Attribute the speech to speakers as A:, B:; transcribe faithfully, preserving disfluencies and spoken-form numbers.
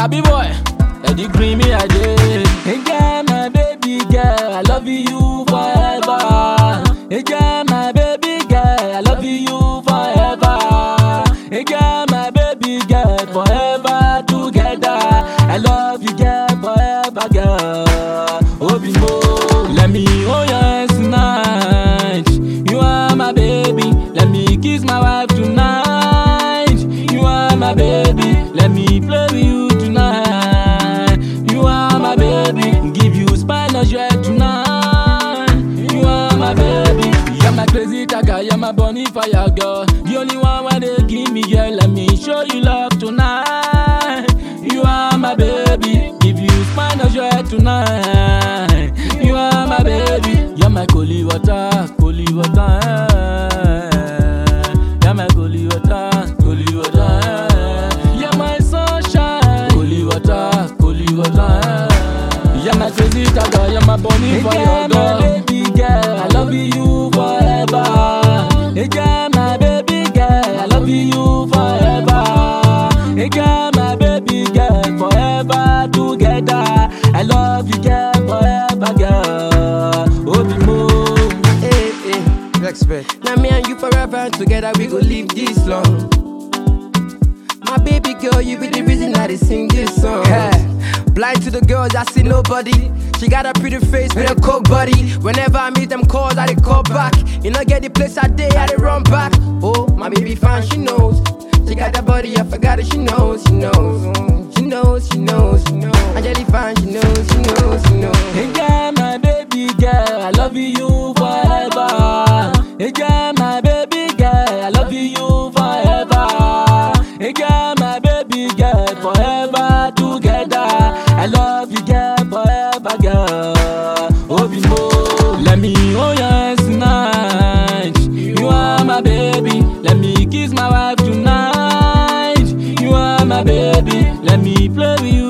A: Sabi boy, Eddie Green me I did. Hey girl, my baby girl, I love you forever. Hey girl, my baby girl, I love you forever. Hey girl, my baby girl, forever together. I love you girl, forever girl. Obi mo, let me hold your hands tonight. You are my baby, let me kiss my wife tonight. You are my baby, let me play with you tonight. You are my baby, give you spinal jet tonight. You are my baby, you're my crazy tiger, you're my bunny fire girl. The only one where they give me, girl, let me show you love tonight. You are my baby, give you spinal jet tonight. You are my baby, you're my holy water, holy water. You're my holy water, holy water. You're my sunshine, holy water, holy water. You're my crazy tiger, you're my bunny fire girl. My baby girl, I love you forever. Hey girl, my baby girl, I love you forever. Hey girl, my baby girl, forever together. I love you girl, forever girl. Obi mo.
B: Hey, hey, respect. Now me and you forever together, we go live this long. My baby girl, you be the reason I sing this song. Yeah. Blind to the girls, I see nobody. She got a pretty face with a coke body. Whenever I meet them calls, I they call back. You know, get the place I day, I they run back. Oh, my baby fine, she knows. She got that body, I forgot it, she knows, she knows. She knows, she knows, she knows. I jelly fine, she knows, she knows, she knows.
A: Hey girl, my baby girl, I love you forever. Hey girl, my baby girl, I love you forever. Hey girl, my baby girl, forever together. I love you girl, forever girl. Obi mo, let me hold your hands tonight. You are my baby, let me kiss my wife tonight. You are my baby, let me play with you